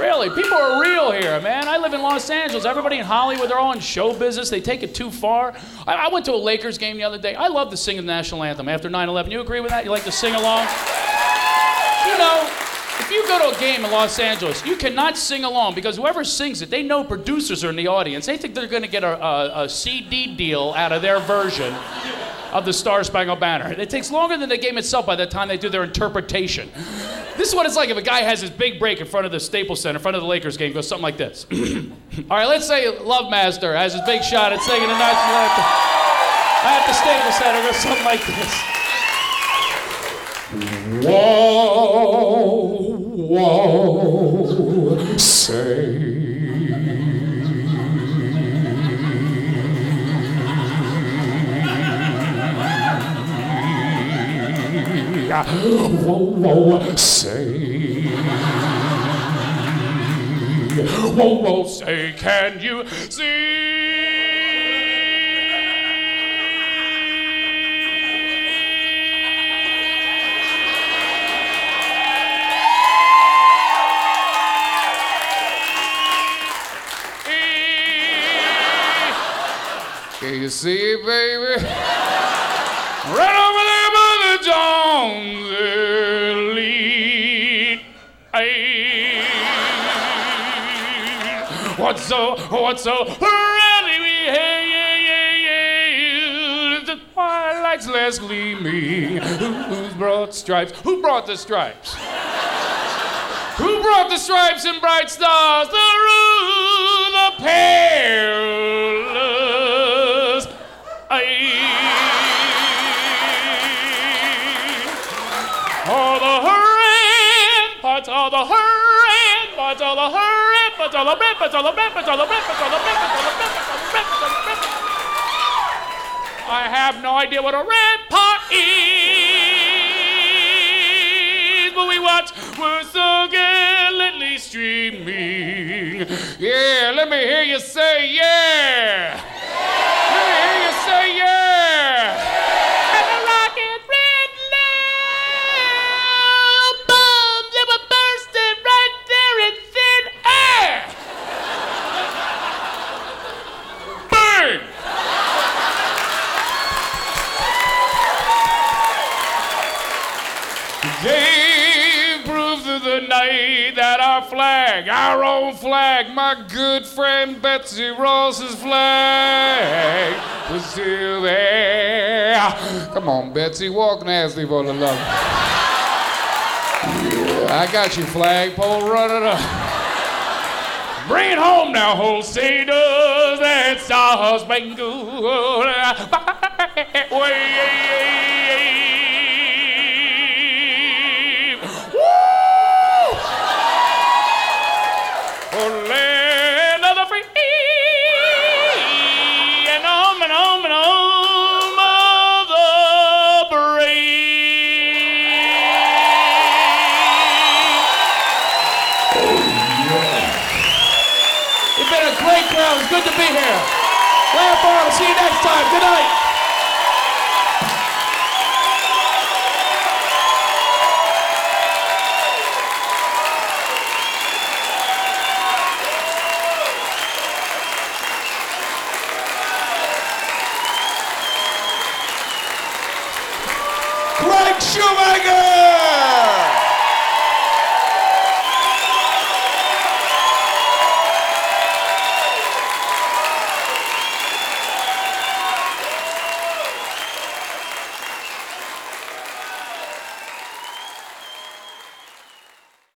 Really, people are real here, man. I live in Los Angeles. Everybody in Hollywood, they're all in show business. They take it too far. I went to a Lakers game the other day. I love to sing the national anthem after 9/11. You agree with that? You like to sing along? You know, if you go to a game in Los Angeles, you cannot sing along because whoever sings it, they know producers are in the audience. They think they're going to get a CD deal out of their version of the Star Spangled Banner. It takes longer than the game itself by the time they do their interpretation. This is what it's like if a guy has his big break in front of the Staples Center, in front of the Lakers game, goes something like this. All right, let's say Love Master has his big shot at singing the national anthem at the Staples Center, goes something like this. Whoa, whoa, say. Whoa, whoa, say. Whoa, whoa, say, can you see? Can you see, baby? Right over there by the Jones lead. What's so rally we hey, the twilight's less gleaming. Who's brought stripes? Who brought the stripes? Who brought the stripes and bright stars? The rule, the perilous. All the ramparts, all the ramparts, all the ramparts, all the ramparts, all the ramparts, all the ramparts, all the ramparts, all the ramparts. I have no idea what a rampart is, but we watch, we're so gallantly streaming. Yeah, let me hear you say yeah. Let me hear you say yeah. And the rocket red loud bombs that were bursting right there in thin air. Bang! Gave proof to the night that our own flag, my good friend Betsy Ross's flag, was still there. Come on, Betsy, walk nasty for the love. Yeah, I got your flagpole, run it up. Bring it home now, Holsteiners, that Star-Spangled Way. Land of the free and home and home and home of the brave. Oh, yeah. It's been a great crowd. It's good to be here. Laugh on. See you next time. Good night. Greg Schumacher!